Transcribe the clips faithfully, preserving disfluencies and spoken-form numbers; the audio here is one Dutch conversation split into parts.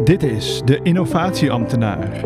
Dit is de Innovatieambtenaar.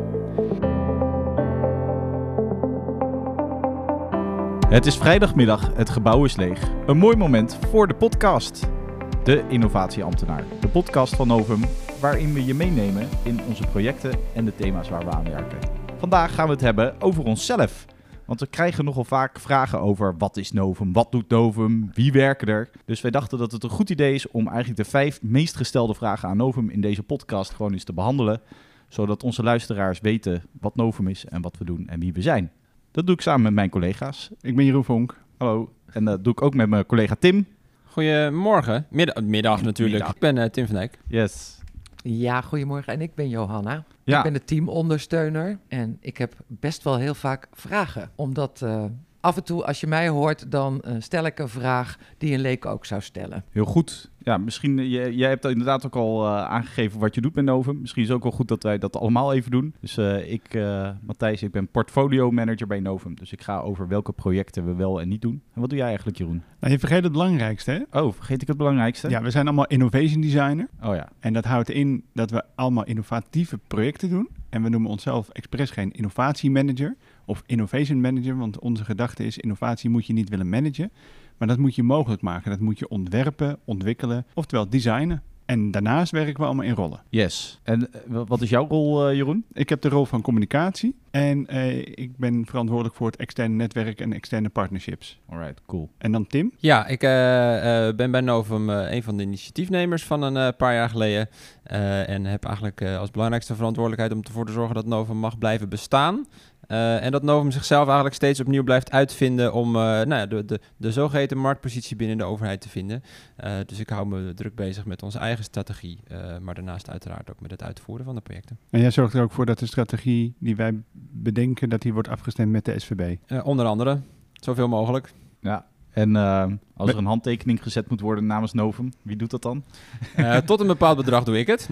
Het is vrijdagmiddag, het gebouw is leeg. Een mooi moment voor de podcast. De Innovatieambtenaar, de podcast van Novum, waarin we je meenemen in onze projecten en de thema's waar we aan werken. Vandaag gaan we het hebben over onszelf. Want we krijgen nogal vaak vragen over wat is Novum, wat doet Novum, wie werken er. Dus wij dachten dat het een goed idee is om eigenlijk de vijf meest gestelde vragen aan Novum in deze podcast gewoon eens te behandelen. Zodat onze luisteraars weten wat Novum is en wat we doen en wie we zijn. Dat doe ik samen met mijn collega's. Ik ben Jeroen Vonk. Hallo. En dat doe ik ook met mijn collega Tim. Goedemorgen. Middag, middag natuurlijk. Middag. Ik ben uh, Tim van Dijk. Yes. Ja, goedemorgen. En ik ben Johanna. Ja. Ik ben de teamondersteuner en ik heb best wel heel vaak vragen. Omdat uh, af en toe als je mij hoort, dan uh, stel ik een vraag die een leek ook zou stellen. Heel goed. Ja, misschien, uh, jij, jij hebt inderdaad ook al uh, aangegeven wat je doet bij Novum. Misschien is het ook wel goed dat wij dat allemaal even doen. Dus uh, ik, uh, Matthijs, ik ben portfolio manager bij Novum. Dus ik ga over welke projecten we wel en niet doen. En wat doe jij eigenlijk, Jeroen? Nou, je vergeet het belangrijkste, hè? Oh, vergeet ik het belangrijkste? Ja, we zijn allemaal innovation designer. Oh ja. En dat houdt in dat we allemaal innovatieve projecten doen. En we noemen onszelf expres geen innovatiemanager of innovation manager. Want onze gedachte is, innovatie moet je niet willen managen. Maar dat moet je mogelijk maken. Dat moet je ontwerpen, ontwikkelen, oftewel designen. En daarnaast werken we allemaal in rollen. Yes. En uh, wat is jouw rol, uh, Jeroen? Ik heb de rol van communicatie. En uh, ik ben verantwoordelijk voor het externe netwerk en externe partnerships. Alright, cool. En dan Tim? Ja, ik uh, uh, ben bij Novum uh, een van de initiatiefnemers van een uh, paar jaar geleden. Uh, en heb eigenlijk uh, als belangrijkste verantwoordelijkheid om ervoor te zorgen dat Novum mag blijven bestaan. Uh, en dat Novum zichzelf eigenlijk steeds opnieuw blijft uitvinden om uh, nou ja, de, de, de zogeheten marktpositie binnen de overheid te vinden. Uh, dus ik hou me druk bezig met onze eigen strategie, uh, maar daarnaast uiteraard ook met het uitvoeren van de projecten. En jij zorgt er ook voor dat de strategie die wij bedenken, dat die wordt afgestemd met de S V B? Uh, onder andere, zoveel mogelijk. Ja. En uh, als er een handtekening gezet moet worden namens Novum, wie doet dat dan? Uh, tot een bepaald bedrag doe ik het.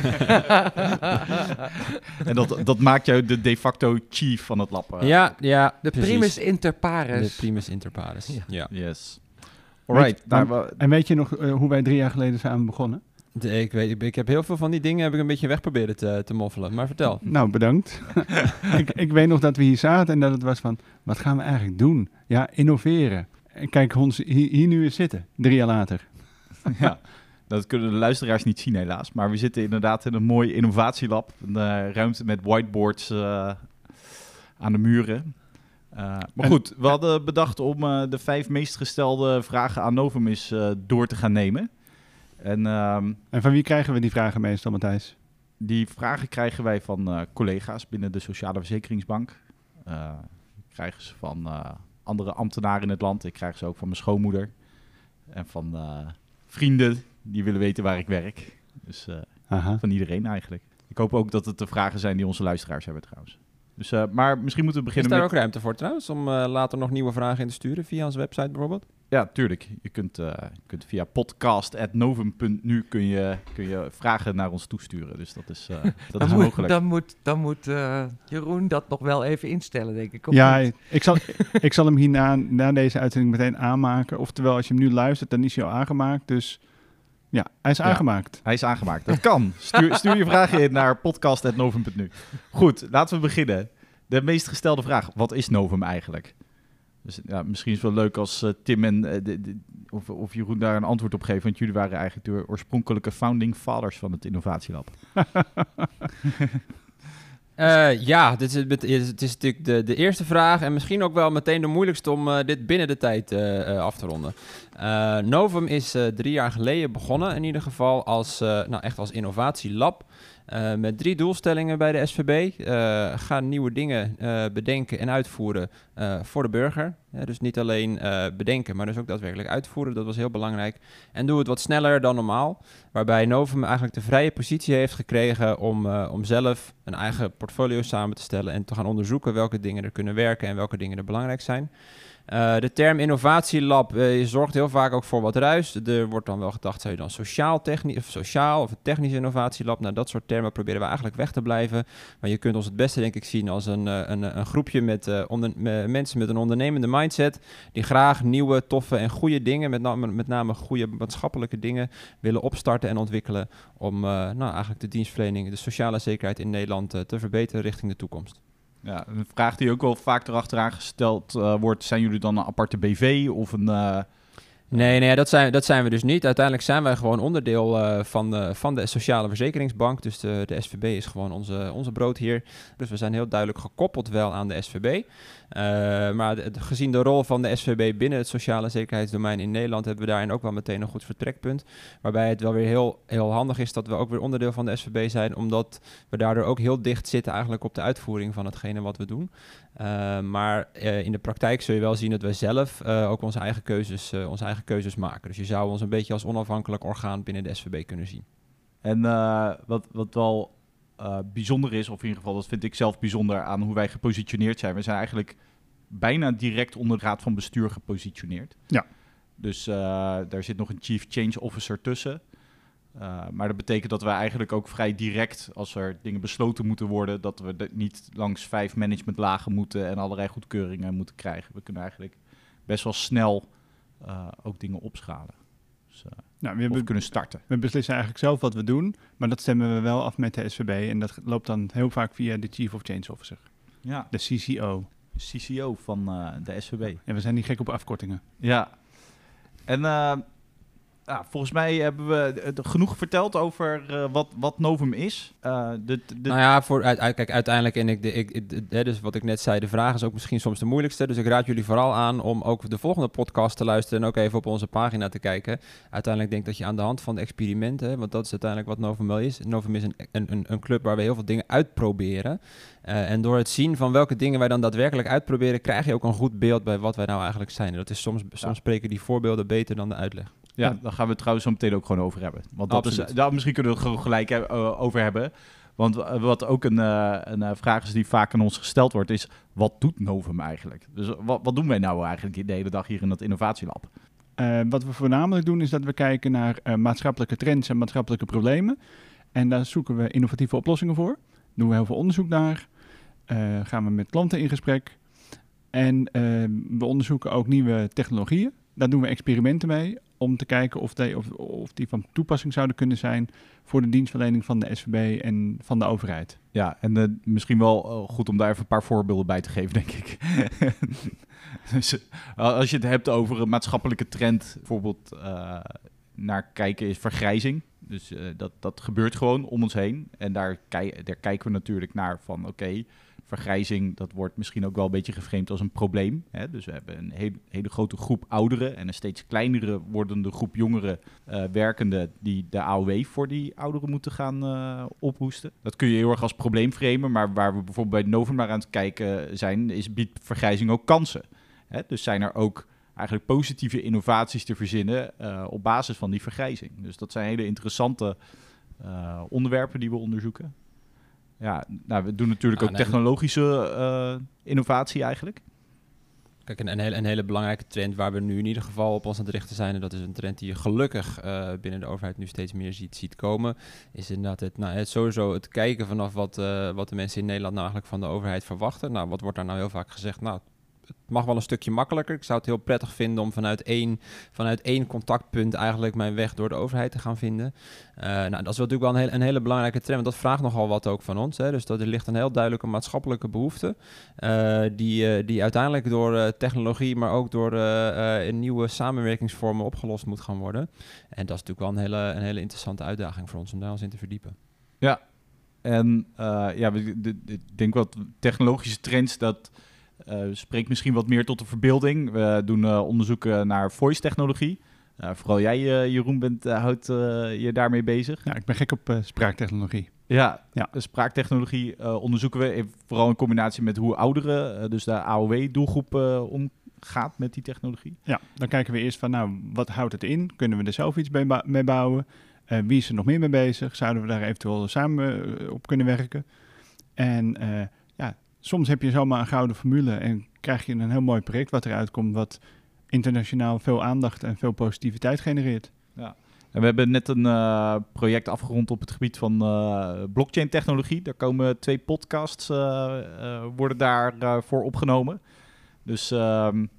En dat, dat maakt jou de de facto chief van het lab. Uh. Ja, ja. De precies. primus inter pares. De primus inter pares, ja. Ja. ja. Yes. Alright. Weet, Nou, we, en weet je nog uh, hoe wij drie jaar geleden samen begonnen? De, ik, weet, ik, ik heb heel veel van die dingen heb ik een beetje weg proberen te, te moffelen. Maar vertel. Nou, bedankt. ik, ik weet nog dat we hier zaten en dat het was van, wat gaan we eigenlijk doen? Ja, innoveren. En kijk ons hier, hier nu eens zitten, drie jaar later. ja, dat kunnen de luisteraars niet zien helaas. Maar we zitten inderdaad in een mooi innovatielab. Een uh, ruimte met whiteboards uh, aan de muren. Uh, maar en, goed, we hadden bedacht om uh, de vijf meest gestelde vragen aan Novum eens uh, door te gaan nemen. En, um, en van wie krijgen we die vragen meestal, Matthijs? Die vragen krijgen wij van uh, collega's binnen de Sociale Verzekeringsbank. Uh, krijgen ze van uh, andere ambtenaren in het land. Ik krijg ze ook van mijn schoonmoeder. En van uh, vrienden die willen weten waar ik werk. Dus uh, van iedereen eigenlijk. Ik hoop ook dat het de vragen zijn die onze luisteraars hebben trouwens. Dus, uh, maar misschien moeten we beginnen met... met... Is daar ook ruimte voor trouwens, om uh, later nog nieuwe vragen in te sturen via onze website bijvoorbeeld? Ja, tuurlijk. Je kunt, uh, je kunt via podcast at novum punt nu kun je, kun je vragen naar ons toesturen. Dus dat is, uh, dat dan is moet, mogelijk. Dan moet, dan moet uh, Jeroen dat nog wel even instellen, denk ik. Ja, ik zal, ik zal hem hierna na deze uitzending meteen aanmaken. Oftewel, als je hem nu luistert, dan is hij al aangemaakt. Dus ja, hij is ja, aangemaakt. Hij is aangemaakt. Dat kan. Stuur, stuur je vragen in naar podcast at novum punt nu. Goed, laten we beginnen. De meest gestelde vraag. Wat is Novum eigenlijk? Dus ja, misschien is het wel leuk als uh, Tim en uh, de, de, of, of Jeroen daar een antwoord op geven. Want jullie waren eigenlijk de oorspronkelijke founding fathers van het innovatielab. uh, ja, dit is, het is, het is natuurlijk de, de eerste vraag en misschien ook wel meteen de moeilijkste om uh, dit binnen de tijd uh, uh, af te ronden. Uh, Novum is uh, drie jaar geleden begonnen in ieder geval als, uh, nou echt als innovatielab. Uh, met drie doelstellingen bij de S V B. Uh, ga nieuwe dingen uh, bedenken en uitvoeren uh, voor de burger. Ja, dus niet alleen uh, bedenken, maar dus ook daadwerkelijk uitvoeren. Dat was heel belangrijk. En doe het wat sneller dan normaal. Waarbij Novum eigenlijk de vrije positie heeft gekregen om, uh, om zelf een eigen portfolio samen te stellen en te gaan onderzoeken welke dingen er kunnen werken en welke dingen er belangrijk zijn. Uh, de term innovatielab uh, zorgt heel vaak ook voor wat ruis. Er wordt dan wel gedacht, zou je dan sociaal, technisch, of sociaal of een technisch innovatielab? Nou, dat soort termen proberen we eigenlijk weg te blijven. Maar je kunt ons het beste denk ik zien als een, een, een groepje met, uh, onder, met mensen met een ondernemende mindset, die graag nieuwe, toffe en goede dingen, met name, met name goede maatschappelijke dingen, willen opstarten en ontwikkelen om uh, nou, eigenlijk de dienstverlening, de sociale zekerheid in Nederland uh, te verbeteren richting de toekomst. Ja, een vraag die ook wel vaak erachteraan gesteld uh, wordt, zijn jullie dan een aparte B V of een... Uh... Nee, nee dat, zijn, dat zijn we dus niet. Uiteindelijk zijn wij gewoon onderdeel uh, van, de, van de Sociale Verzekeringsbank. Dus de, de S V B is gewoon onze, onze broodheer. Dus we zijn heel duidelijk gekoppeld wel aan de S V B. Uh, maar de, de, gezien de rol van de S V B binnen het sociale zekerheidsdomein in Nederland, hebben we daarin ook wel meteen een goed vertrekpunt. Waarbij het wel weer heel, heel handig is dat we ook weer onderdeel van de S V B zijn, omdat we daardoor ook heel dicht zitten eigenlijk op de uitvoering van hetgene wat we doen. Uh, maar uh, in de praktijk zul je wel zien dat wij zelf uh, ook onze eigen keuzes, uh, onze eigen keuzes maken. Dus je zou ons een beetje als onafhankelijk orgaan binnen de S V B kunnen zien. En uh, wat, wat wel uh, bijzonder is, of in ieder geval dat vind ik zelf bijzonder aan hoe wij gepositioneerd zijn. We zijn eigenlijk bijna direct onder de raad van bestuur gepositioneerd. Ja. Dus uh, daar zit nog een chief change officer tussen. Uh, maar dat betekent dat we eigenlijk ook vrij direct, als er dingen besloten moeten worden, dat we de, niet langs vijf managementlagen moeten en allerlei goedkeuringen moeten krijgen. We kunnen eigenlijk best wel snel uh, ook dingen opschalen. Dus, uh, nou, we hebben, kunnen starten. We beslissen eigenlijk zelf wat we doen, maar dat stemmen we wel af met de S V B. En dat loopt dan heel vaak via de Chief of Change Officer. Ja. De C C O. De C C O van uh, de S V B. Ja, we zijn niet gek op afkortingen. Ja. En uh, ja, volgens mij hebben we genoeg verteld over uh, wat, wat Novum is. Uh, de, de... Nou ja, voor, uit, uit, kijk, uiteindelijk, en ik, de, ik, de, de, dus wat ik net zei, de vraag is ook misschien soms de moeilijkste. Dus ik raad jullie vooral aan om ook de volgende podcast te luisteren en ook even op onze pagina te kijken. Uiteindelijk denk ik dat je aan de hand van de experimenten, want dat is uiteindelijk wat Novum wel is. Novum is een, een, een club waar we heel veel dingen uitproberen. Uh, en door het zien van welke dingen wij dan daadwerkelijk uitproberen, krijg je ook een goed beeld bij wat wij nou eigenlijk zijn. En dat is soms, soms ja. spreken die voorbeelden beter dan de uitleg. Ja, daar gaan we het trouwens zo meteen ook gewoon over hebben. Want dat is, daar misschien kunnen we het gewoon gelijk uh, over hebben. Want uh, wat ook een, uh, een uh, vraag is die vaak aan ons gesteld wordt, is wat doet Novum eigenlijk? Dus wat, wat doen wij nou eigenlijk de hele dag hier in dat innovatielab? Uh, wat we voornamelijk doen is dat we kijken naar uh, maatschappelijke trends en maatschappelijke problemen. En daar zoeken we innovatieve oplossingen voor. Daar doen we heel veel onderzoek naar. Uh, gaan we met klanten in gesprek. En uh, we onderzoeken ook nieuwe technologieën. Daar doen we experimenten mee om te kijken of die, of, of die van toepassing zouden kunnen zijn voor de dienstverlening van de S V B en van de overheid. Ja, en uh, misschien wel uh, goed om daar even een paar voorbeelden bij te geven, denk ik. Dus, uh, als je het hebt over een maatschappelijke trend, bijvoorbeeld uh, naar kijken is vergrijzing. Dus uh, dat, dat gebeurt gewoon om ons heen. En daar, kei- daar kijken we natuurlijk naar van oké, okay, vergrijzing, dat wordt misschien ook wel een beetje geframed als een probleem. Hè? Dus we hebben een hele, hele grote groep ouderen en een steeds kleinere wordende groep jongeren uh, werkenden die de A O W voor die ouderen moeten gaan uh, ophoesten. Dat kun je heel erg als probleem framen, maar waar we bijvoorbeeld bij Novum naar aan het kijken zijn, is biedt vergrijzing ook kansen. Hè? Dus zijn er ook eigenlijk positieve innovaties te verzinnen uh, op basis van die vergrijzing. Dus dat zijn hele interessante uh, onderwerpen die we onderzoeken. Ja, nou, we doen natuurlijk ah, ook nee, technologische uh, innovatie eigenlijk. Kijk, een, een, hele, een hele belangrijke trend waar we nu in ieder geval op ons aan het richten zijn, en dat is een trend die je gelukkig uh, binnen de overheid nu steeds meer ziet, ziet komen, is inderdaad het, nou, het sowieso het kijken vanaf wat, uh, wat de mensen in Nederland nou eigenlijk van de overheid verwachten. Nou, wat wordt daar nou heel vaak gezegd? Nou, het mag wel een stukje makkelijker. Ik zou het heel prettig vinden om vanuit één, vanuit één contactpunt eigenlijk mijn weg door de overheid te gaan vinden. Uh, nou, dat is natuurlijk wel een hele, een hele belangrijke trend, want dat vraagt nogal wat ook van ons. Hè. Dus dat er ligt een heel duidelijke maatschappelijke behoefte, uh, die, uh, die uiteindelijk door uh, technologie, maar ook door uh, uh, nieuwe samenwerkingsvormen opgelost moet gaan worden. En dat is natuurlijk wel een hele, een hele interessante uitdaging voor ons om daar ons in te verdiepen. Ja, en uh, ja, ik denk wat technologische trends, dat Uh, spreekt misschien wat meer tot de verbeelding. We doen uh, onderzoeken naar voice-technologie. Uh, vooral jij, uh, Jeroen, bent, uh, houdt uh, je daarmee bezig. Ja, ik ben gek op uh, spraaktechnologie. Ja, ja. Spraaktechnologie uh, onderzoeken we vooral in combinatie met hoe ouderen, uh, dus de A O W-doelgroep, uh, omgaat met die technologie. Ja, dan kijken we eerst van, nou, wat houdt het in? Kunnen we er zelf iets mee, ba- mee bouwen? Uh, wie is er nog meer mee bezig? Zouden we daar eventueel samen uh, op kunnen werken? En uh, ja, soms heb je zomaar een gouden formule en krijg je een heel mooi project wat eruit komt, wat internationaal veel aandacht en veel positiviteit genereert. Ja. En we hebben net een uh, project afgerond op het gebied van uh, blockchain technologie. Daar komen twee podcasts, uh, uh, worden daar uh, voor opgenomen. Dus um,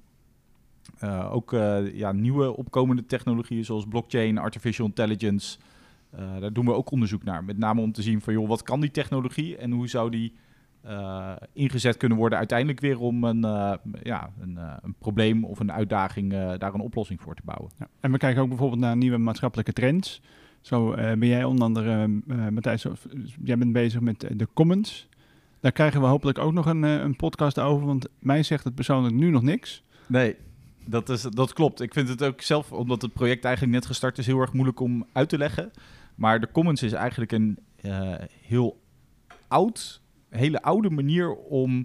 uh, ook uh, ja, nieuwe opkomende technologieën zoals blockchain, artificial intelligence. Uh, daar doen we ook onderzoek naar. Met name om te zien van, joh, wat kan die technologie en hoe zou die uh, ingezet kunnen worden uiteindelijk weer om een, uh, ja, een, uh, een probleem of een uitdaging uh, daar een oplossing voor te bouwen. Ja. En we kijken ook bijvoorbeeld naar nieuwe maatschappelijke trends. Zo uh, ben jij onder andere, uh, Matthijs, jij bent bezig met de commons. Daar krijgen we hopelijk ook nog een, uh, een podcast over, want mij zegt het persoonlijk nu nog niks. Nee, dat, is, dat klopt. Ik vind het ook zelf, omdat het project eigenlijk net gestart is, heel erg moeilijk om uit te leggen. Maar de commons is eigenlijk een uh, heel oud, hele oude manier om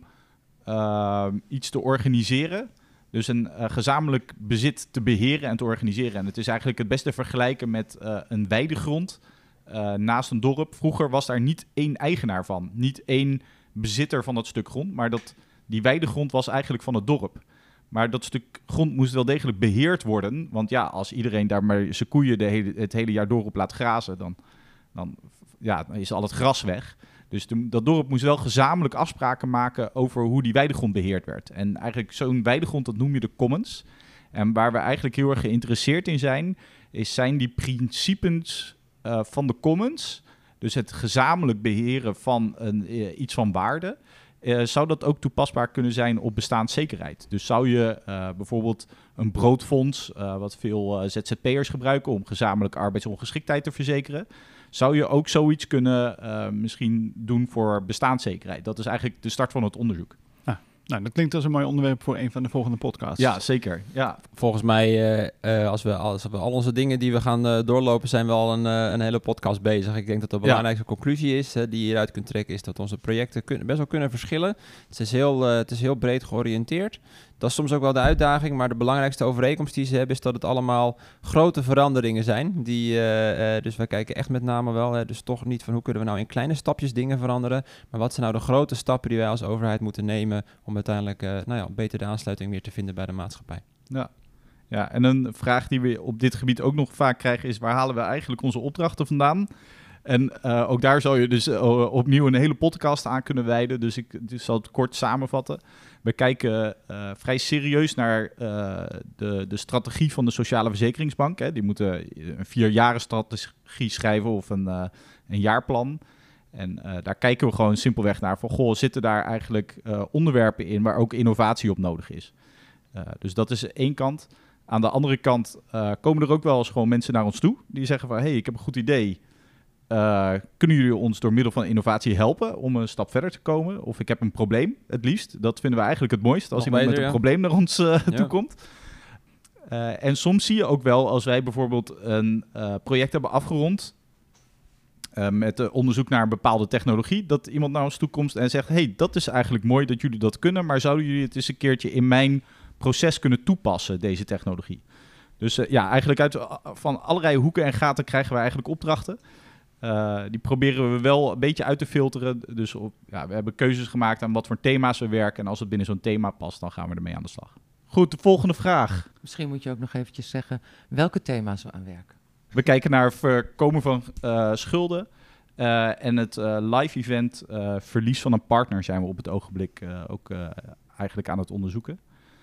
uh, iets te organiseren. Dus een uh, gezamenlijk bezit te beheren en te organiseren. En het is eigenlijk het beste vergelijken met uh, een weidegrond uh, naast een dorp. Vroeger was daar niet één eigenaar van. Niet één bezitter van dat stuk grond. Maar dat, die weidegrond was eigenlijk van het dorp. Maar dat stuk grond moest wel degelijk beheerd worden. Want ja, als iedereen daar maar zijn koeien de hele, het hele jaar door op laat grazen, dan, dan, ja, dan is al het gras weg. Dus de, dat dorp moest wel gezamenlijk afspraken maken over hoe die weidegrond beheerd werd. En eigenlijk zo'n weidegrond, dat noem je de commons. En waar we eigenlijk heel erg geïnteresseerd in zijn, is zijn die principes uh, van de commons, dus het gezamenlijk beheren van een, uh, iets van waarde, Uh, zou dat ook toepasbaar kunnen zijn op bestaanszekerheid? Dus zou je uh, bijvoorbeeld een broodfonds, uh, wat veel uh, Z Z P'ers gebruiken om gezamenlijk arbeidsongeschiktheid te verzekeren, zou je ook zoiets kunnen uh, misschien doen voor bestaanszekerheid? Dat is eigenlijk de start van het onderzoek. Ah, nou, dat klinkt als een mooi onderwerp voor een van de volgende podcasts. Ja, zeker. Ja. Volgens mij, uh, uh, als, we, als we al onze dingen die we gaan uh, doorlopen, zijn we al een, uh, een hele podcast bezig. Ik denk dat de belangrijkste ja. conclusie is, uh, die je hieruit kunt trekken, is dat onze projecten kun, best wel kunnen verschillen. Het is, heel, uh, het is heel breed georiënteerd. Dat is soms ook wel de uitdaging, maar de belangrijkste overeenkomst die ze hebben is dat het allemaal grote veranderingen zijn. Die, uh, uh, dus wij kijken echt met name wel, uh, dus toch niet van hoe kunnen we nou in kleine stapjes dingen veranderen, maar wat zijn nou de grote stappen die wij als overheid moeten nemen om uiteindelijk uh, nou ja, beter de aansluiting weer te vinden bij de maatschappij. Ja. Ja, en een vraag die we op dit gebied ook nog vaak krijgen is, waar halen we eigenlijk onze opdrachten vandaan? En uh, ook daar zou je dus uh, opnieuw een hele podcast aan kunnen wijden. Dus ik dus zal het kort samenvatten. We kijken uh, vrij serieus naar uh, de, de strategie van de Sociale Verzekeringsbank. Hè. Die moeten een vierjaren strategie schrijven of een, uh, een jaarplan. En uh, daar kijken we gewoon simpelweg naar van, goh, zitten daar eigenlijk uh, onderwerpen in waar ook innovatie op nodig is? Uh, dus dat is één kant. Aan de andere kant uh, komen er ook wel eens gewoon mensen naar ons toe die zeggen van, hey, ik heb een goed idee. Uh, kunnen jullie ons door middel van innovatie helpen om een stap verder te komen? Of ik heb een probleem, het liefst. Dat vinden we eigenlijk het mooist, als Nog iemand beter, met een ja. probleem naar ons uh, ja. toe komt. Uh, en soms zie je ook wel, als wij bijvoorbeeld een uh, project hebben afgerond uh, met uh, onderzoek naar een bepaalde technologie, dat iemand naar ons toe komt en zegt, hey, dat is eigenlijk mooi dat jullie dat kunnen, maar zouden jullie het eens een keertje in mijn proces kunnen toepassen, deze technologie? Dus uh, ja, eigenlijk uit uh, van allerlei hoeken en gaten krijgen we eigenlijk opdrachten. Uh, die proberen we wel een beetje uit te filteren. Dus op, ja, we hebben keuzes gemaakt aan wat voor thema's we werken. En als het binnen zo'n thema past, dan gaan we ermee aan de slag. Goed, de volgende vraag. Misschien moet je ook nog eventjes zeggen welke thema's we aan werken. We kijken naar voorkomen van uh, schulden. Uh, en het uh, live event uh, verlies van een partner zijn we op het ogenblik uh, ook uh, eigenlijk aan het onderzoeken.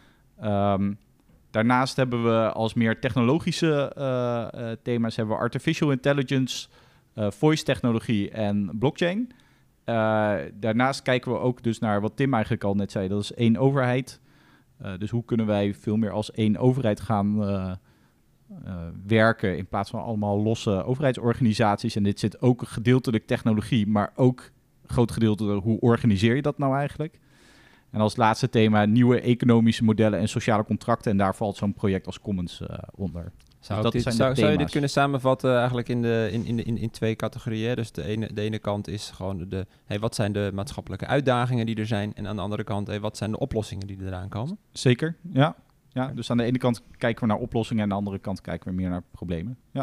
Um, daarnaast hebben we als meer technologische uh, uh, thema's hebben we artificial intelligence, Uh, voice technologie en blockchain. Uh, daarnaast kijken we ook dus naar wat Tim eigenlijk al net zei. Dat is één overheid. Uh, dus hoe kunnen wij veel meer als één overheid gaan uh, uh, werken in plaats van allemaal losse overheidsorganisaties. En dit zit ook gedeeltelijk technologie, maar ook een groot gedeelte hoe organiseer je dat nou eigenlijk? En als laatste thema nieuwe economische modellen en sociale contracten. En daar valt zo'n project als Commons uh, onder. Zou, dus dit, zou, zou je dit kunnen samenvatten eigenlijk in, de, in, in, in, in twee categorieën? Dus de ene, de ene kant is gewoon de, de hey, wat zijn de maatschappelijke uitdagingen die er zijn? En aan de andere kant, hey, wat zijn de oplossingen die eraan komen? Zeker, ja. ja. Dus aan de ene kant kijken we naar oplossingen en aan de andere kant kijken we meer naar problemen. Ja.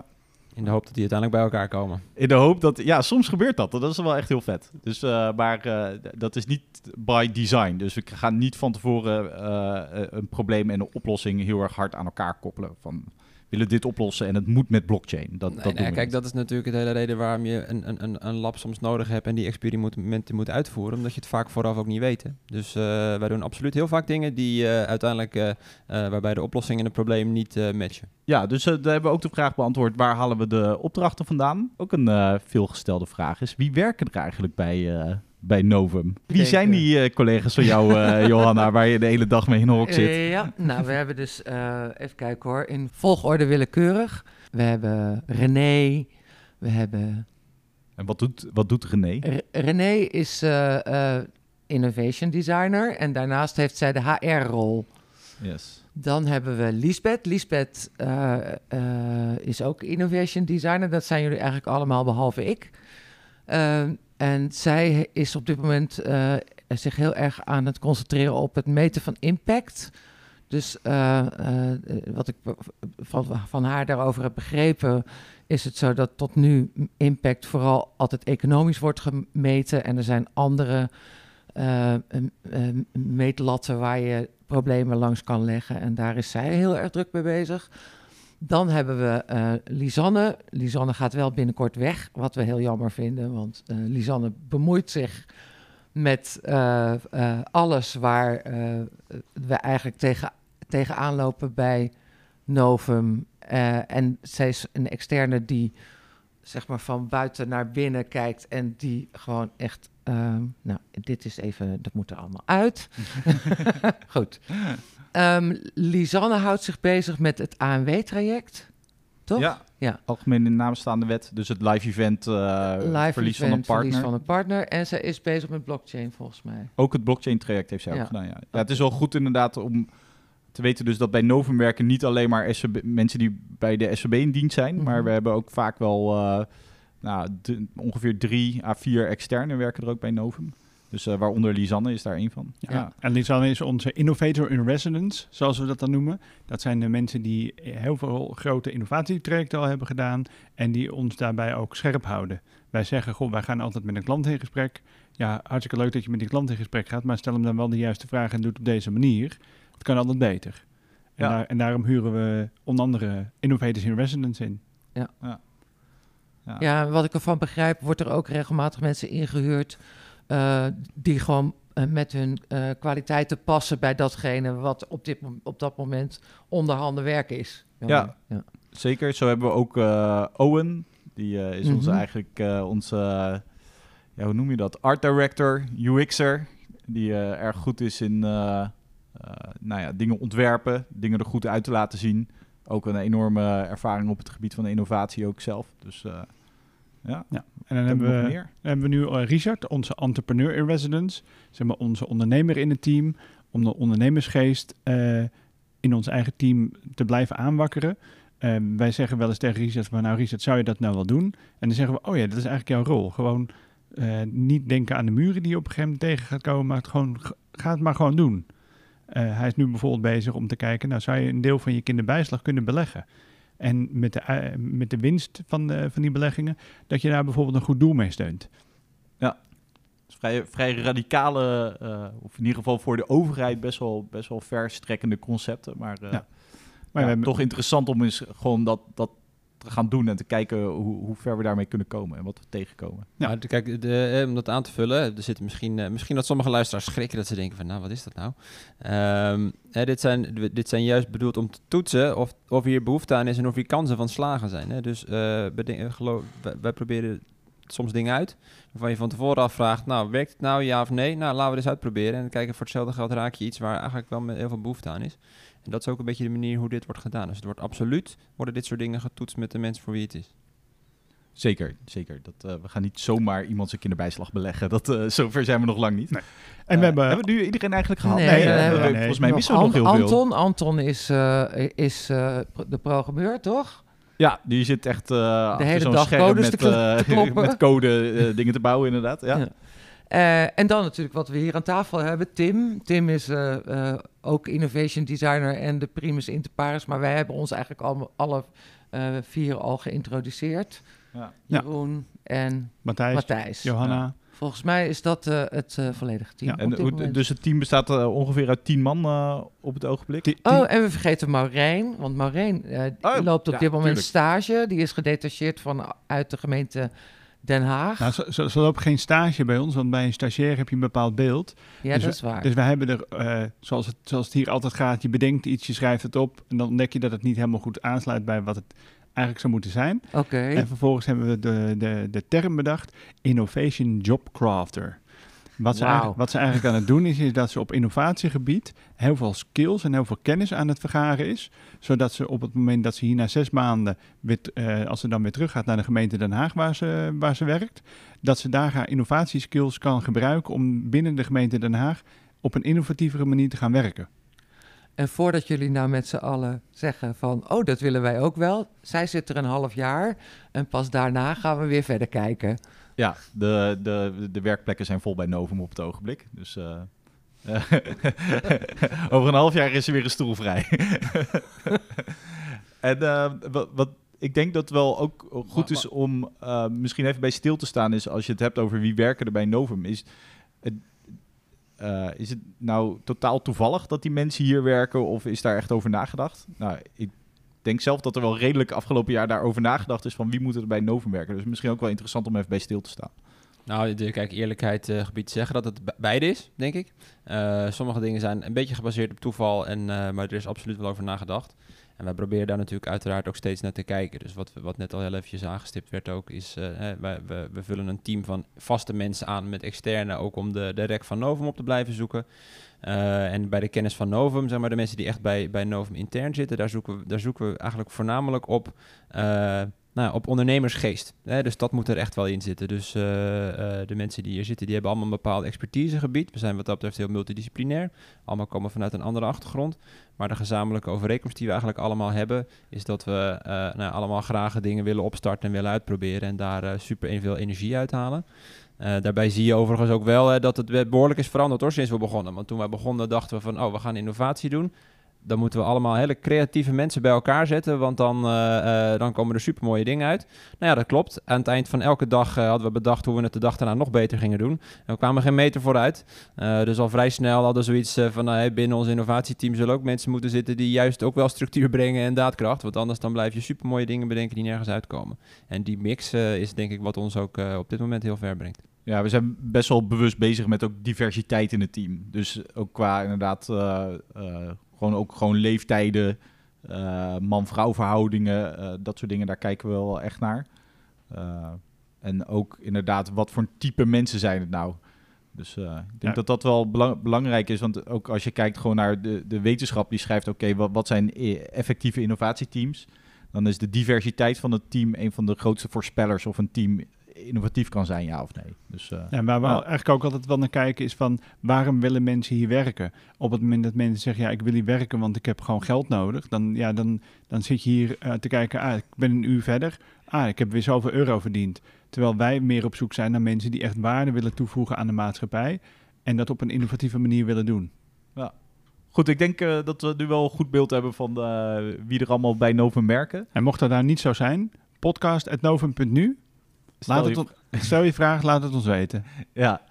In de hoop dat die uiteindelijk bij elkaar komen. In de hoop dat... Ja, soms gebeurt dat. Dat is wel echt heel vet. Dus, uh, maar uh, dat is niet by design. Dus we gaan niet van tevoren uh, een probleem en een oplossing heel erg hard aan elkaar koppelen. Van, we willen dit oplossen en het moet met blockchain. Dat, Nee, dat nee, doen we kijk, niet. dat is natuurlijk de hele reden waarom je een, een, een, een lab soms nodig hebt en die experimenten moet uitvoeren, omdat je het vaak vooraf ook niet weet. Hè. Dus uh, wij doen absoluut heel vaak dingen die uh, uiteindelijk, uh, uh, waarbij de oplossing en het probleem niet uh, matchen. Ja, dus uh, daar hebben we ook de vraag beantwoord, waar halen we de opdrachten vandaan? Ook een uh, veelgestelde vraag is, wie werken er eigenlijk bij, uh, bij Novum? Wie Denk, zijn die uh, collega's van jou, uh, Johanna, waar je de hele dag mee in de hok zit? Uh, ja, nou, we hebben dus, uh, even kijken hoor, in volgorde willekeurig. We hebben René, we hebben... En wat doet, wat doet René? R- René is uh, uh, innovation designer en daarnaast heeft zij de H R-rol. Yes. Dan hebben we Liesbeth. Liesbeth uh, uh, is ook innovation designer. Dat zijn jullie eigenlijk allemaal, behalve ik. Uh, en zij is op dit moment uh, zich heel erg aan het concentreren op het meten van impact. Dus uh, uh, wat ik van, van haar daarover heb begrepen, is het zo dat tot nu impact vooral altijd economisch wordt gemeten. En er zijn andere uh, uh, meetlatten waar je problemen langs kan leggen. En daar is zij heel erg druk mee bezig. Dan hebben we uh, Lisanne. Lisanne gaat wel binnenkort weg, wat we heel jammer vinden. Want uh, Lisanne bemoeit zich met uh, uh, alles waar uh, we eigenlijk tegen, tegenaan lopen bij Novum. Uh, en zij is een externe die zeg maar van buiten naar binnen kijkt en die gewoon echt... Uh, nou, dit is even... Dat moet er allemaal uit. Goed. Um, Lisanne houdt zich bezig met het A M W-traject, toch? Ja, ja. Algemeen in naamstaande wet. Dus het live event, uh, live verlies event, van een partner. verlies van een partner. En zij is bezig met blockchain, volgens mij. Ook het blockchain traject heeft zij Ja. ook gedaan, ja. ja. Het is wel goed inderdaad om te weten dus dat bij Novum werken niet alleen maar S V B, mensen die bij de S V B in dienst zijn, Mm-hmm. maar we hebben ook vaak wel uh, nou, d- ongeveer drie à vier externen werken er ook bij Novum. Dus uh, waaronder Lisanne is daar één van. Ja. Ja. En Lisanne is onze innovator in residence, zoals we dat dan noemen. Dat zijn de mensen die heel veel grote innovatietrajecten al hebben gedaan en die ons daarbij ook scherp houden. Wij zeggen, goh, wij gaan altijd met een klant in gesprek. Ja, hartstikke leuk dat je met die klant in gesprek gaat, maar stel hem dan wel de juiste vragen en doe het op deze manier. Het kan altijd beter. En, Ja. daar, en daarom huren we onder andere innovators in residence in. Ja. Ja, wat ik ervan begrijp, wordt er ook regelmatig mensen ingehuurd uh, die gewoon uh, met hun uh, kwaliteiten passen bij datgene wat op, dit, mom- op dat moment onderhanden werk is. Ja. ja. Zeker. Zo hebben we ook uh, Owen. Die uh, is onze Mhm. eigenlijk uh, onze, uh, ja, hoe noem je dat? Art director, U X'er. Die uh, erg goed is in uh, uh, nou ja, dingen ontwerpen, dingen er goed uit te laten zien. Ook een enorme ervaring op het gebied van de innovatie ook zelf. Dus uh, ja, Ja. En dan hebben hebben we we, nog meer. dan hebben we nu uh, Richard, onze entrepreneur in residence. Zeg maar onze ondernemer in het team. Om de ondernemersgeest uh, in ons eigen team te blijven aanwakkeren. Uh, wij zeggen wel eens tegen Richard van, nou Richard, zou je dat nou wel doen? En dan zeggen we, oh ja, dat is eigenlijk jouw rol. Gewoon uh, niet denken aan de muren die je op een gegeven moment tegen gaat komen, maar het gewoon, g- ga het maar gewoon doen. Uh, hij is nu bijvoorbeeld bezig om te kijken, nou zou je een deel van je kinderbijslag kunnen beleggen? En met de, uh, met de winst van, de, van die beleggingen, dat je daar bijvoorbeeld een goed doel mee steunt. Dus vrij, vrij radicale, uh, of in ieder geval voor de overheid best wel, best wel verstrekkende concepten. Maar, uh, Ja. ja, Maar we hebben- toch interessant om eens gewoon dat, dat te gaan doen en te kijken hoe, hoe ver we daarmee kunnen komen en wat we tegenkomen. Ja. Nou, de- kijk, de, eh, om dat aan te vullen, er zitten misschien, eh, misschien dat sommige luisteraars schrikken dat ze denken van, nou, wat is dat nou? Ehm, hè, dit, zijn, dit zijn juist bedoeld om te toetsen of, of hier behoefte aan is en of hier kansen van slagen zijn. Hè? Dus uh, bij dingen- geloof, wij, wij proberen soms dingen uit waarvan je van tevoren afvraagt, nou, werkt het nou, ja of nee? Nou, laten we eens uitproberen en kijken, voor hetzelfde geld raak je iets waar eigenlijk wel met heel veel behoefte aan is. En dat is ook een beetje de manier hoe dit wordt gedaan. Dus het wordt absoluut, worden dit soort dingen getoetst met de mensen voor wie het is. Zeker, zeker. Dat, uh, we gaan niet zomaar iemand zijn kinderbijslag beleggen. Dat, uh, zover zijn we nog lang niet. Nee. En Uh, we hebben... hebben we nu iedereen eigenlijk gehad? Nee, Nee, we uh, hebben- we- nee. volgens mij Nog missen we nog heel An- veel. Anton, Anton is, uh, is uh, pro- de programmeur, toch? Ja, die zit echt uh, achter hele zo'n dag scherm codes met, te kl- uh, te kloppen. met code uh, dingen te bouwen inderdaad. Ja. Ja. Uh, en dan natuurlijk wat we hier aan tafel hebben, Tim. Tim is uh, uh, ook innovation designer en de primus inter pares. Maar wij hebben ons eigenlijk allemaal, alle uh, vier al geïntroduceerd. Ja. Jeroen en Matthijs, Matthijs. Johanna. Ja. Volgens mij is dat uh, het uh, volledige team. Ja, op En dit hoe- moment. dus het team bestaat uh, ongeveer uit tien man uh, op het ogenblik? Die- die- Oh, en we vergeten Maureen. Want Maureen uh, Oh, loopt op ja, dit moment tuurlijk. stage. Die is gedetacheerd vanuit de gemeente Den Haag. Nou, ze, ze, ze loopt geen stage bij ons, want bij een stagiair heb je een bepaald beeld. ja, dus dat we- is waar. Dus wij hebben er, eh, zoals, het, zoals het hier altijd gaat, je bedenkt iets, je schrijft het op en dan ontdek je dat het niet helemaal goed aansluit bij wat het eigenlijk zou moeten zijn. Oké. En vervolgens hebben we de, de, de term bedacht, Innovation Job Crafter. Wat ze, Wauw. eigenlijk, wat ze eigenlijk aan het doen is, is dat ze op innovatiegebied heel veel skills en heel veel kennis aan het vergaren is. Zodat ze op het moment dat ze hier na zes maanden, weer, eh, als ze dan weer terug gaat naar de gemeente Den Haag waar ze, waar ze werkt, dat ze daar haar innovatieskills kan gebruiken om binnen de gemeente Den Haag op een innovatievere manier te gaan werken. En voordat jullie nou met z'n allen zeggen van... oh, dat willen wij ook wel. Zij zit er een half jaar. En pas daarna gaan we weer verder kijken. Ja, de, de, de werkplekken zijn vol bij Novum op het ogenblik. Dus uh, uh, over een half jaar is er weer een stoel vrij. en uh, wat, wat ik denk dat wel ook goed is om uh, misschien even bij stil te staan... is als je het hebt over wie werken er bij Novum... is het, uh, is het nou totaal toevallig dat die mensen hier werken... of is daar echt over nagedacht? Nou, ik denk zelf dat er wel redelijk afgelopen jaar daarover nagedacht is... van wie moet er bij Novum werken. Dus misschien ook wel interessant om even bij stil te staan. Nou, de, kijk, eerlijkheid uh, gebied te zeggen dat het be- beide is, denk ik. Uh, sommige dingen zijn een beetje gebaseerd op toeval, en, uh, maar er is absoluut wel over nagedacht. En wij proberen daar natuurlijk uiteraard ook steeds naar te kijken. Dus wat, wat net al heel eventjes aangestipt werd ook, is uh, hè, wij, we, we vullen een team van vaste mensen aan met externe, ook om de, de rek van Novum op te blijven zoeken. Uh, en bij de kennis van Novum, zeg maar, de mensen die echt bij, bij Novum intern zitten, daar zoeken we, daar zoeken we eigenlijk voornamelijk op... Uh, Nou, op ondernemersgeest. Hè? Dus dat moet er echt wel in zitten. Dus uh, uh, de mensen die hier zitten, die hebben allemaal een bepaald expertisegebied. We zijn wat dat betreft heel multidisciplinair. Allemaal komen vanuit een andere achtergrond. Maar de gezamenlijke overeenkomst die we eigenlijk allemaal hebben, is dat we uh, nou, allemaal graag dingen willen opstarten en willen uitproberen. En daar uh, super veel energie uithalen. Uh, daarbij zie je overigens ook wel uh, dat het behoorlijk is veranderd hoor, sinds we begonnen. Want toen wij begonnen dachten we van, oh, we gaan innovatie doen. Dan moeten we allemaal hele creatieve mensen bij elkaar zetten, want dan, uh, uh, dan komen er supermooie dingen uit. Nou ja, dat klopt. Aan het eind van elke dag uh, hadden we bedacht hoe we het de dag daarna nog beter gingen doen. En we kwamen geen meter vooruit. Uh, dus al vrij snel hadden we zoiets uh, van, uh, hey, binnen ons innovatieteam zullen ook mensen moeten zitten die juist ook wel structuur brengen en daadkracht. Want anders dan blijf je supermooie dingen bedenken die nergens uitkomen. En die mix uh, is denk ik wat ons ook uh, op dit moment heel ver brengt. Ja, we zijn best wel bewust bezig met ook diversiteit in het team. Dus ook qua inderdaad... Uh, uh, Gewoon ook gewoon leeftijden, uh, man-vrouw verhoudingen, uh, dat soort dingen, daar kijken we wel echt naar. Uh, en ook inderdaad, wat voor type mensen zijn het nou? Dus uh, ik denk Ja. dat dat wel belang- belangrijk is, want ook als je kijkt gewoon naar de, de wetenschap die schrijft, oké, okay, wat, wat zijn effectieve innovatieteams? Dan is de diversiteit van het team een van de grootste voorspellers of een team innovatief kan zijn, ja of nee. Dus, uh, Ja, waar we ja. eigenlijk ook altijd wel naar kijken is van, waarom willen mensen hier werken? Op het moment dat mensen zeggen, ja, ik wil hier werken, want ik heb gewoon geld nodig. Dan, ja, dan, dan zit je hier uh, te kijken, ah, ik ben een uur verder. Ah, ik heb weer zoveel euro verdiend. Terwijl wij meer op zoek zijn naar mensen die echt waarde willen toevoegen aan de maatschappij. En dat op een innovatieve manier willen doen. ja. Goed, ik denk uh, dat we nu wel een goed beeld hebben van uh, wie er allemaal bij Novum werken. En mocht dat daar niet zo zijn, podcast at novum punt nu. Stel Laat je- het on- stel je vraag, laat het ons weten. Ja.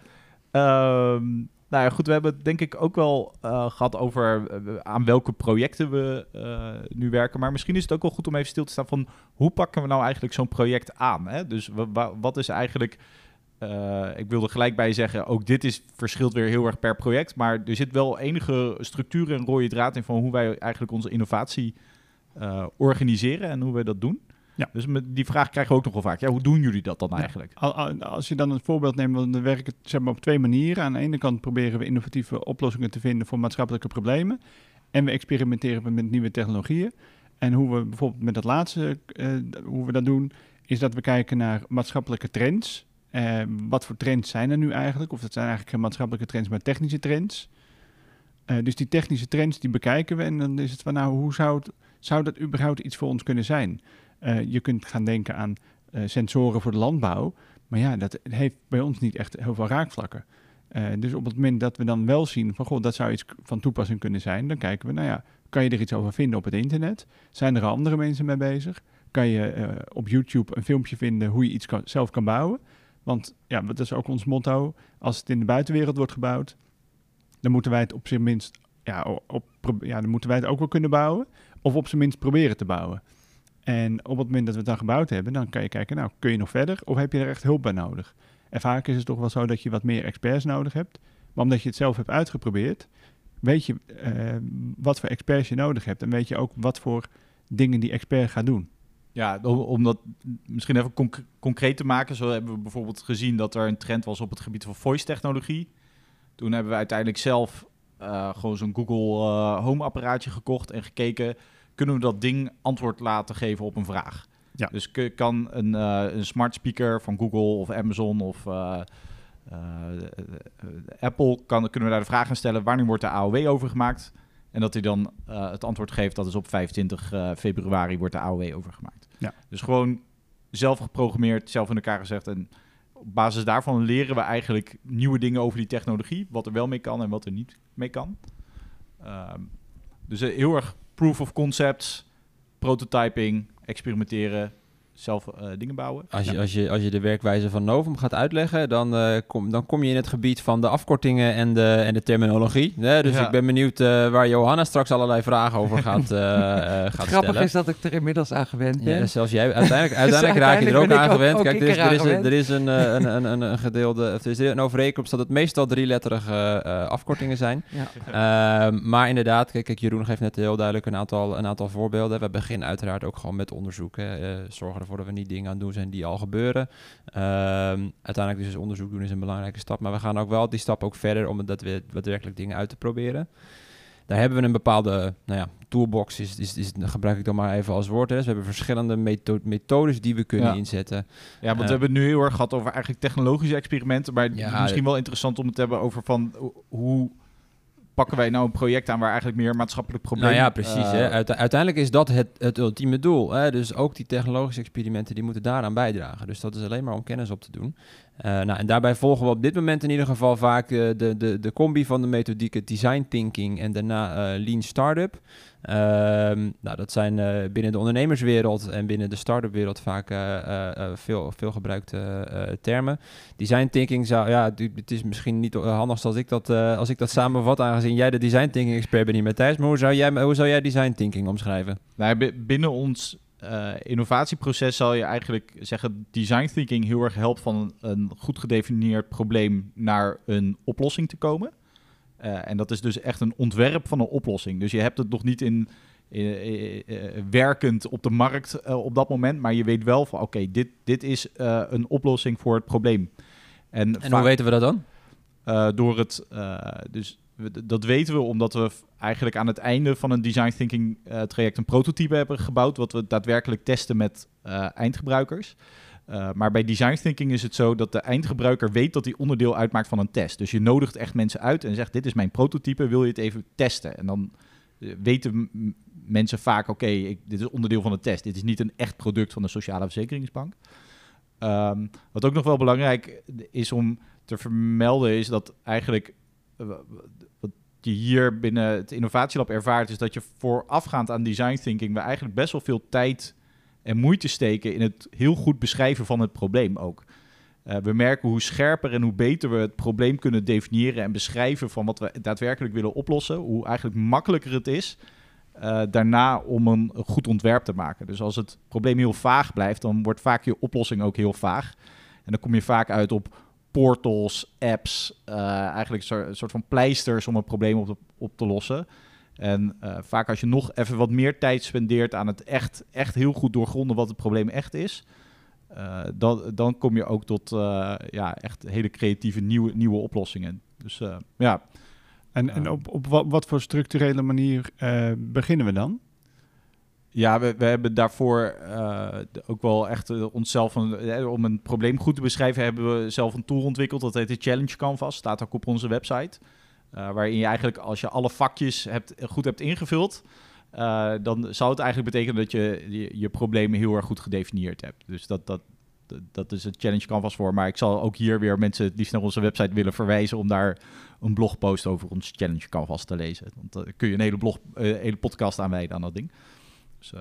Um, nou ja, goed, we hebben het denk ik ook wel uh, gehad over uh, aan welke projecten we uh, nu werken. Maar misschien is het ook wel goed om even stil te staan van hoe pakken we nou eigenlijk zo'n project aan? Hè? Dus wa- wa- wat is eigenlijk... Uh, ik wilde gelijk bij zeggen, ook dit is, verschilt weer heel erg per project. Maar er zit wel enige structuur en rode draad in van hoe wij eigenlijk onze innovatie uh, organiseren en hoe wij dat doen. Ja. Dus met die vraag krijgen we ook nog wel vaak. Ja, hoe doen jullie dat dan Ja. eigenlijk? Al- al- Als je dan een voorbeeld neemt, want we werken zeg maar, op twee manieren. Aan de ene kant proberen we innovatieve oplossingen te vinden voor maatschappelijke problemen. En we experimenteren met nieuwe technologieën. En hoe we bijvoorbeeld met dat laatste, uh, hoe we dat doen, is dat we kijken naar maatschappelijke trends. Uh, wat voor trends zijn er nu eigenlijk? Of dat zijn eigenlijk geen maatschappelijke trends, maar technische trends. Uh, dus die technische trends, die bekijken we. En dan is het van, nou, hoe zou, het, zou dat überhaupt iets voor ons kunnen zijn? Uh, je kunt gaan denken aan uh, sensoren voor de landbouw. Maar ja, dat heeft bij ons niet echt heel veel raakvlakken. Uh, dus op het moment dat we dan wel zien van, goh, dat zou iets van toepassing kunnen zijn, dan kijken we, nou ja, kan je er iets over vinden op het internet? Zijn er andere mensen mee bezig? kan je uh, op YouTube een filmpje vinden hoe je iets kan, zelf kan bouwen. Want ja, dat is ook ons motto. Als het in de buitenwereld wordt gebouwd, dan moeten wij het op zijn minst, ja, op, ja, dan moeten wij het ook wel kunnen bouwen. Of op zijn minst proberen te bouwen. En op het moment dat we het dan gebouwd hebben, dan kan je kijken, nou, kun je nog verder of heb je er echt hulp bij nodig? En vaak is het toch wel zo dat je wat meer experts nodig hebt. Maar omdat je het zelf hebt uitgeprobeerd, weet je uh, wat voor experts je nodig hebt. En weet je ook wat voor dingen die expert gaat doen. Ja, om, om dat misschien even conc- concreet te maken. Zo hebben we bijvoorbeeld gezien dat er een trend was op het gebied van voice-technologie. Toen hebben we uiteindelijk zelf uh, gewoon zo'n Google uh, Home apparaatje gekocht en gekeken, kunnen we dat ding antwoord laten geven op een vraag? Ja. Dus k- kan een, uh, een smart speaker van Google of Amazon of uh, uh, uh, Apple, kan, kunnen we daar de vraag aan stellen, wanneer wordt de A O W overgemaakt? En dat hij dan uh, het antwoord geeft, dat is op vijfentwintig februari wordt de A O W overgemaakt. Ja. Dus gewoon zelf geprogrammeerd, zelf in elkaar gezegd. En op basis daarvan leren we eigenlijk nieuwe dingen over die technologie. Wat er wel mee kan en wat er niet mee kan. Uh, dus uh, heel erg proof of concepts, prototyping, experimenteren, zelf uh, dingen bouwen. Als je, ja. als, je, als je de werkwijze van Novum gaat uitleggen, dan, uh, kom, dan kom je in het gebied van de afkortingen en de, en de terminologie. Hè? Dus ja. ik ben benieuwd uh, waar Johanna straks allerlei vragen over gaat, uh, uh, gaat Grappig stellen. Grappig is dat ik er inmiddels aan gewend ben. Ja, zelfs jij, uiteindelijk, uiteindelijk dus raak je er ook aan gewend. Ook Kijk, er is, er, is een, er is een, uh, een, een, een, een gedeelde, of er is een overeenkomst dat het meestal drieletterige uh, afkortingen zijn. Ja. Uh, maar inderdaad, kijk, kijk, Jeroen geeft net heel duidelijk een aantal, een aantal voorbeelden. We beginnen uiteraard ook gewoon met onderzoek. Hè. Uh, zorgen ervoor dat we niet dingen aan het doen zijn die al gebeuren. Uh, uiteindelijk dus onderzoek doen is een belangrijke stap, maar we gaan ook wel die stap ook verder om dat weer daadwerkelijk dingen uit te proberen. Daar hebben we een bepaalde, nou ja, toolbox, is, is, is, gebruik ik dan maar even als woord. Hè. Dus we hebben verschillende metho- methodes die we kunnen ja. inzetten. Ja, want uh, we hebben het nu heel erg gehad over eigenlijk technologische experimenten, maar ja, het is misschien wel interessant om het te hebben over van hoe pakken wij nou een project aan waar eigenlijk meer maatschappelijk probleem... Nou ja, precies. Uh, hè. Uite- uiteindelijk is dat het, het ultieme doel. Hè. Dus ook die technologische experimenten, die moeten daaraan bijdragen. Dus dat is alleen maar om kennis op te doen. Uh, nou, en daarbij volgen we op dit moment in ieder geval vaak uh, de, de, de combi van de methodieken design thinking en daarna uh, lean startup. Uh, nou, dat zijn uh, binnen de ondernemerswereld en binnen de start-up wereld vaak uh, uh, veel, veel gebruikte uh, termen. Design thinking zou, ja, het is misschien niet handig als ik dat, uh, als ik dat samenvat, aangezien jij de design thinking expert bent hier, Matthijs. Maar hoe zou jij, hoe zou jij design thinking omschrijven? Nou, binnen ons uh, innovatieproces zal je eigenlijk zeggen, design thinking heel erg helpt van een, een goed gedefinieerd probleem naar een oplossing te komen. Uh, en dat is dus echt een ontwerp van een oplossing. Dus je hebt het nog niet in, in, in, in werkend op de markt uh, op dat moment, maar je weet wel van oké, okay, dit, dit is uh, een oplossing voor het probleem. En, en vaak, hoe weten we dat dan? Uh, door het, uh, dus we, dat weten we omdat we eigenlijk aan het einde van een design thinking uh, traject een prototype hebben gebouwd, wat we daadwerkelijk testen met uh, eindgebruikers. Uh, maar bij design thinking is het zo dat de eindgebruiker weet dat hij onderdeel uitmaakt van een test. Dus je nodigt echt mensen uit en zegt, dit is mijn prototype, wil je het even testen? En dan uh, weten m- mensen vaak, oké, okay, dit is onderdeel van de test. Dit is niet een echt product van de Sociale Verzekeringsbank. Um, wat ook nog wel belangrijk is om te vermelden is dat eigenlijk uh, wat je hier binnen het innovatielab ervaart, is dat je voorafgaand aan design thinking we eigenlijk best wel veel tijd en moeite steken in het heel goed beschrijven van het probleem ook. Uh, we merken hoe scherper en hoe beter we het probleem kunnen definiëren en beschrijven van wat we daadwerkelijk willen oplossen, hoe eigenlijk makkelijker het is uh, daarna om een, een goed ontwerp te maken. Dus als het probleem heel vaag blijft, dan wordt vaak je oplossing ook heel vaag. En dan kom je vaak uit op portals, apps, uh, eigenlijk een soort van pleisters om een probleem op te, op te lossen. En uh, vaak als je nog even wat meer tijd spendeert aan het echt, echt heel goed doorgronden wat het probleem echt is, uh, dan, dan kom je ook tot uh, ja, echt hele creatieve nieuwe, nieuwe oplossingen. Dus uh, ja. En, en op, op wat, wat voor structurele manier uh, beginnen we dan? Ja, we, we hebben daarvoor uh, ook wel echt uh, onszelf, een, uh, om een probleem goed te beschrijven, hebben we zelf een tool ontwikkeld. Dat heet de Challenge Canvas, staat ook op onze website. Uh, waarin je eigenlijk, als je alle vakjes hebt, goed hebt ingevuld, uh, dan zou het eigenlijk betekenen dat je je, je problemen heel erg goed gedefinieerd hebt. Dus dat, dat, dat is het Challenge Canvas voor. Maar ik zal ook hier weer mensen die naar onze website willen verwijzen om daar een blogpost over ons Challenge Canvas te lezen. Want dan kun je een hele, blog, uh, hele podcast aan wijden aan dat ding. Dus, uh,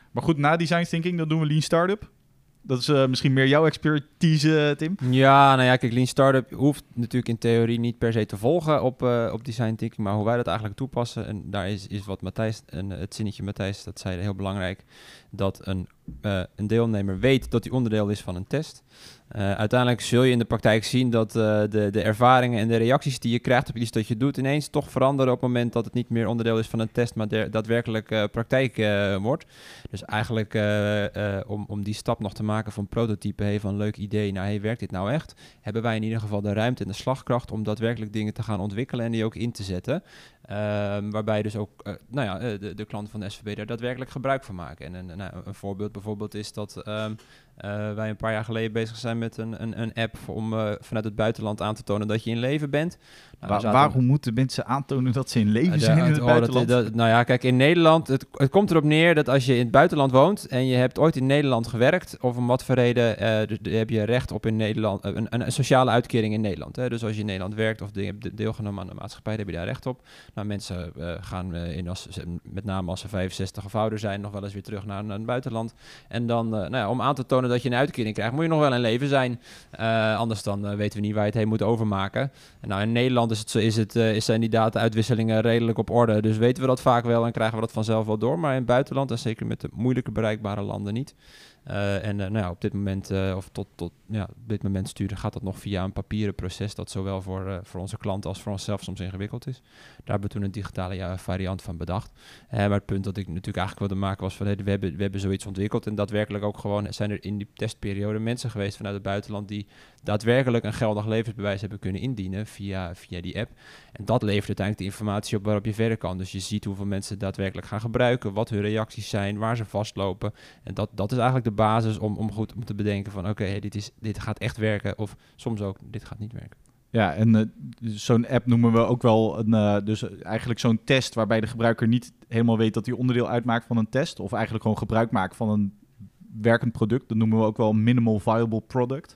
Maar goed, na design thinking, dan doen we lean startup. Dat is uh, misschien meer jouw expertise, Tim. Ja, nou ja, kijk, Lean Startup hoeft natuurlijk in theorie niet per se te volgen op, uh, op design thinking, maar hoe wij dat eigenlijk toepassen, en daar is, is wat Matthijs, en het zinnetje Matthijs, dat zei heel belangrijk, dat een, uh, een deelnemer weet dat hij onderdeel is van een test. Uh, uiteindelijk zul je in de praktijk zien dat uh, de, de ervaringen en de reacties die je krijgt op iets dat je doet ineens toch veranderen op het moment dat het niet meer onderdeel is van een test, maar de, daadwerkelijk uh, praktijk uh, wordt. Dus eigenlijk uh, uh, om, om die stap nog te maken van prototype, hey, van leuk idee, nou hey, werkt dit nou echt? Hebben wij in ieder geval de ruimte en de slagkracht om daadwerkelijk dingen te gaan ontwikkelen en die ook in te zetten. Uh, waarbij dus ook uh, nou ja, uh, de, de klanten van de S V B daar daadwerkelijk gebruik van maken. En een, nou, een voorbeeld bijvoorbeeld is dat um, uh, wij een paar jaar geleden bezig zijn met een, een, een app om uh, vanuit het buitenland aan te tonen dat je in leven bent. Nou, Waar, zaten... Waarom moeten mensen aantonen dat ze in leven Uh, zijn de, in het oh, buitenland? Dat, dat, nou ja, kijk, in Nederland, het, het komt erop neer dat als je in het buitenland woont en je hebt ooit in Nederland gewerkt, of om wat voor reden, uh, dus, dus heb je recht op in Nederland, uh, een, een, een sociale uitkering in Nederland. Hè? Dus als je in Nederland werkt of de, hebt deelgenomen aan de maatschappij, dan heb je daar recht op. Nou, mensen uh, gaan uh, in als, met name als ze vijfenzestig of ouder zijn, nog wel eens weer terug naar, naar het buitenland. En dan, uh, nou ja, om aan te tonen dat je een uitkering krijgt, moet je nog wel in leven zijn. Uh, anders dan uh, weten we niet waar je het heen moet overmaken. En nou, in Nederland is het, is het uh, is zijn die data-uitwisselingen redelijk op orde. Dus weten we dat vaak wel en krijgen we dat vanzelf wel door. Maar in het buitenland, en zeker met de moeilijke bereikbare landen niet. Uh, en uh, nou ja, op dit moment, uh, of tot, tot ja, op dit moment sturen, gaat dat nog via een papieren proces dat zowel voor, uh, voor onze klanten als voor onszelf soms ingewikkeld is. Daar hebben we toen een digitale ja, variant van bedacht. Uh, maar het punt dat ik natuurlijk eigenlijk wilde maken was van, hey, we, hebben, we hebben zoiets ontwikkeld en daadwerkelijk ook gewoon zijn er in die testperiode mensen geweest vanuit het buitenland die daadwerkelijk een geldig levensbewijs hebben kunnen indienen via, via die app. En dat levert uiteindelijk de informatie op waarop je verder kan. Dus je ziet hoeveel mensen het daadwerkelijk gaan gebruiken, wat hun reacties zijn, waar ze vastlopen. En dat, dat is eigenlijk de basis om, om goed om te bedenken van oké, okay, hey, dit, is, dit gaat echt werken of soms ook dit gaat niet werken. Ja, en uh, zo'n app noemen we ook wel een, uh, dus eigenlijk zo'n test waarbij de gebruiker niet helemaal weet dat hij onderdeel uitmaakt van een test of eigenlijk gewoon gebruik maakt van een werkend product. Dat noemen we ook wel een minimal viable product.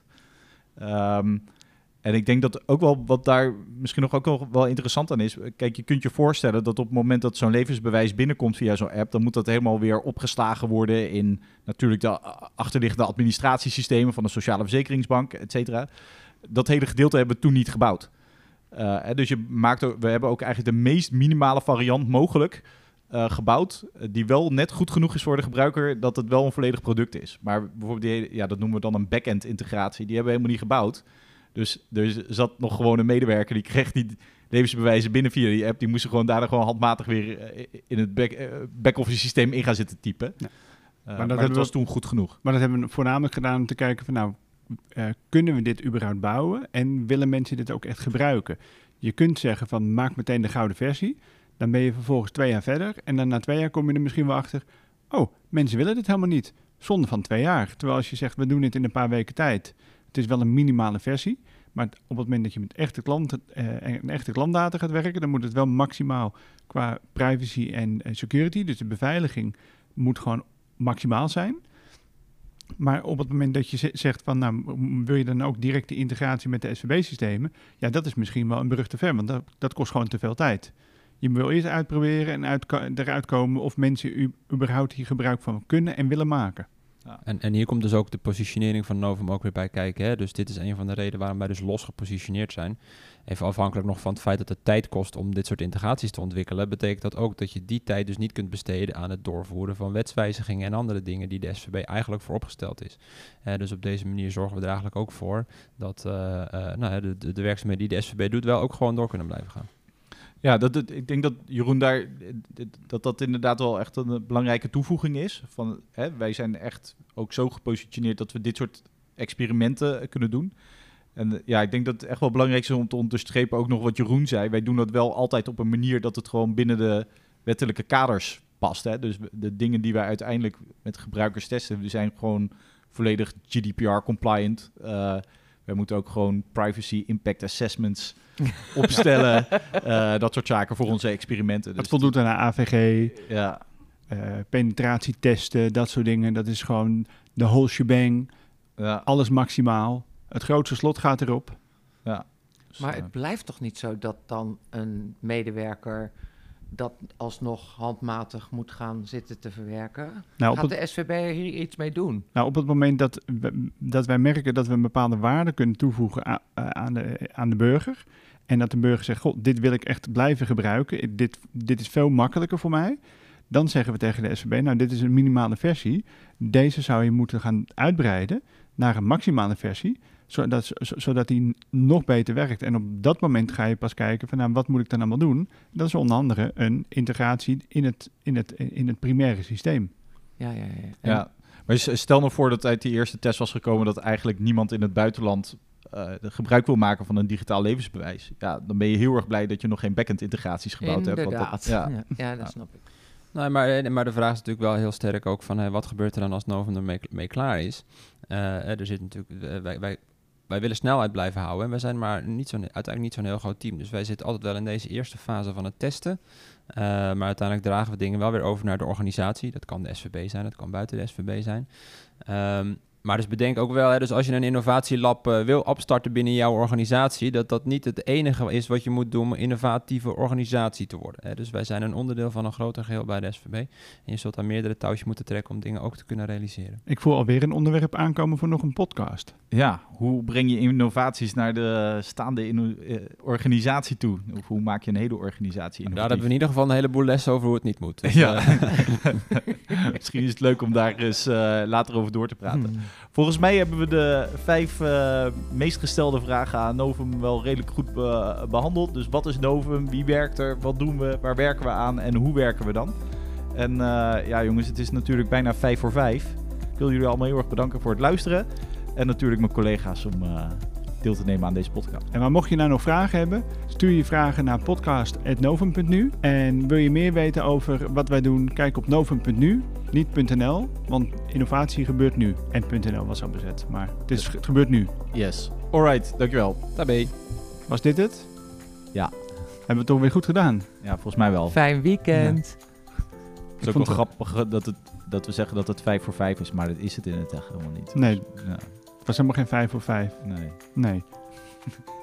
Um, en ik denk dat ook wel wat daar misschien nog ook wel, wel interessant aan is. Kijk, je kunt je voorstellen dat op het moment dat zo'n levensbewijs binnenkomt via zo'n app, dan moet dat helemaal weer opgeslagen worden in natuurlijk de achterliggende administratiesystemen van de Sociale Verzekeringsbank, et cetera. Dat hele gedeelte hebben we toen niet gebouwd. Uh, dus je maakt ook, we hebben ook eigenlijk de meest minimale variant mogelijk uh, gebouwd, uh, die wel net goed genoeg is voor de gebruiker dat het wel een volledig product is. Maar bijvoorbeeld, die, ja, dat noemen we dan een back-end integratie. Die hebben we helemaal niet gebouwd. Dus er zat nog gewoon een medewerker, die kreeg die levensbewijzen binnen via die app. Die moesten gewoon daarna gewoon handmatig weer uh, in het back, uh, back-office systeem in gaan zitten typen. Ja. Uh, maar dat, maar dat was we, toen goed genoeg. Maar dat hebben we voornamelijk gedaan om te kijken van nou, uh, kunnen we dit überhaupt bouwen en willen mensen dit ook echt gebruiken? Je kunt zeggen van maak meteen de gouden versie. Dan ben je vervolgens twee jaar verder. En dan na twee jaar kom je er misschien wel achter. Oh, mensen willen dit helemaal niet. Zonde van twee jaar. Terwijl als je zegt, we doen dit in een paar weken tijd. Het is wel een minimale versie. Maar op het moment dat je met echte, klant, uh, en echte klantdata gaat werken, dan moet het wel maximaal qua privacy en uh, security. Dus de beveiliging moet gewoon maximaal zijn. Maar op het moment dat je zegt van, nou, wil je dan ook direct de integratie met de S V B-systemen? Ja, dat is misschien wel een brug te ver, want dat, dat kost gewoon te veel tijd. Je wil eerst uitproberen en uit, eruit komen of mensen u, überhaupt hier gebruik van kunnen en willen maken. Ja. En, en hier komt dus ook de positionering van Novum ook weer bij kijken. Hè? Dus dit is een van de redenen waarom wij dus los gepositioneerd zijn. Even afhankelijk nog van het feit dat het tijd kost om dit soort integraties te ontwikkelen, betekent dat ook dat je die tijd dus niet kunt besteden aan het doorvoeren van wetswijzigingen en andere dingen die de S V B eigenlijk voor opgesteld is. Uh, dus op deze manier zorgen we er eigenlijk ook voor dat uh, uh, nou, de, de, de werkzaamheden die de S V B doet wel ook gewoon door kunnen blijven gaan. Ja, dat, dat, ik denk dat Jeroen daar, dat dat inderdaad wel echt een belangrijke toevoeging is. Van, hè, wij zijn echt ook zo gepositioneerd dat we dit soort experimenten kunnen doen. En ja, ik denk dat het echt wel belangrijk is om te onderstrepen ook nog wat Jeroen zei. Wij doen dat wel altijd op een manier dat het gewoon binnen de wettelijke kaders past. Hè? Dus de dingen die wij uiteindelijk met gebruikers testen, die zijn gewoon volledig G D P R-compliant. Uh, wij moeten ook gewoon privacy impact assessments opstellen. uh, dat soort zaken voor onze experimenten. Het dus voldoet aan de A V G, ja. uh, penetratietesten, dat soort dingen. Dat is gewoon de whole shebang. Ja. Alles maximaal. Het grootste slot gaat erop. Ja. Dus, maar het blijft toch niet zo dat dan een medewerker dat alsnog handmatig moet gaan zitten te verwerken. Nou, op Gaat het, de S V B hier iets mee doen? nou, op het moment dat, we, dat wij merken dat we een bepaalde waarde kunnen toevoegen aan, aan, de, aan de burger. En dat de burger zegt, goh, dit wil ik echt blijven gebruiken. Dit, dit is veel makkelijker voor mij. Dan zeggen we tegen de S V B, nou, dit is een minimale versie. Deze zou je moeten gaan uitbreiden naar een maximale versie, zodat, zodat die nog beter werkt. En op dat moment ga je pas kijken van, nou, wat moet ik dan allemaal doen? Dat is onder andere een integratie in het, in het, in het primaire systeem. Ja, ja, ja. En- Ja, maar stel nou voor dat uit die eerste test was gekomen dat eigenlijk niemand in het buitenland uh, gebruik wil maken van een digitaal levensbewijs. Ja, dan ben je heel erg blij dat je nog geen backend integraties gebouwd hebt. Inderdaad. Want dat, ja. Ja, ja, dat Ja. snap ik. Nee, maar, maar de vraag is natuurlijk wel heel sterk ook van... Hey, wat gebeurt er dan als Novum ermee mee klaar is? Uh, er zit natuurlijk... Uh, wij, wij, wij willen snelheid blijven houden. En wij zijn maar niet zo'n, uiteindelijk niet zo'n heel groot team. Dus wij zitten altijd wel in deze eerste fase van het testen. Uh, maar uiteindelijk dragen we dingen wel weer over naar de organisatie. Dat kan de S V B zijn, dat kan buiten de S V B zijn. Um, Maar dus bedenk ook wel, hè, dus als je een innovatielab uh, wil opstarten binnen jouw organisatie, dat dat niet het enige is wat je moet doen om een innovatieve organisatie te worden. Hè. Dus wij zijn een onderdeel van een groter geheel bij de S V B. En je zult aan meerdere touwtjes moeten trekken om dingen ook te kunnen realiseren. Ik voel alweer een onderwerp aankomen voor nog een podcast. Ja, hoe breng je innovaties naar de staande inno- uh, organisatie toe? Of hoe maak je een hele organisatie innovatief? Daar hebben we in ieder geval een heleboel lessen over hoe het niet moet. Dus, ja. uh, Misschien is het leuk om daar eens uh, later over door te praten. Hmm. Volgens mij hebben we de vijf uh, meest gestelde vragen aan Novum wel redelijk goed be- behandeld. Dus wat is Novum? Wie werkt er? Wat doen we? Waar werken we aan? En hoe werken we dan? En uh, ja jongens, het is natuurlijk bijna vijf voor vijf. Ik wil jullie allemaal heel erg bedanken voor het luisteren. En natuurlijk mijn collega's om uh, deel te nemen aan deze podcast. En maar mocht je nou nog vragen hebben, stuur je vragen naar podcast apenstaartje novum punt nu. En wil je meer weten over wat wij doen, kijk op novum punt nu, niet .nl, want innovatie gebeurt nu. En .nl was al bezet, maar het, is, het gebeurt nu. Yes. Alright, dankjewel. Tabé. Was dit het? Ja. Hebben we het toch weer goed gedaan? Ja, volgens mij wel. Fijn weekend. Het is ook wel grappig dat, het, dat we zeggen dat het vijf voor vijf is, maar dat is het in het echt helemaal niet. Nee, Dus, ja, het was helemaal geen vijf voor vijf. nee. Nee.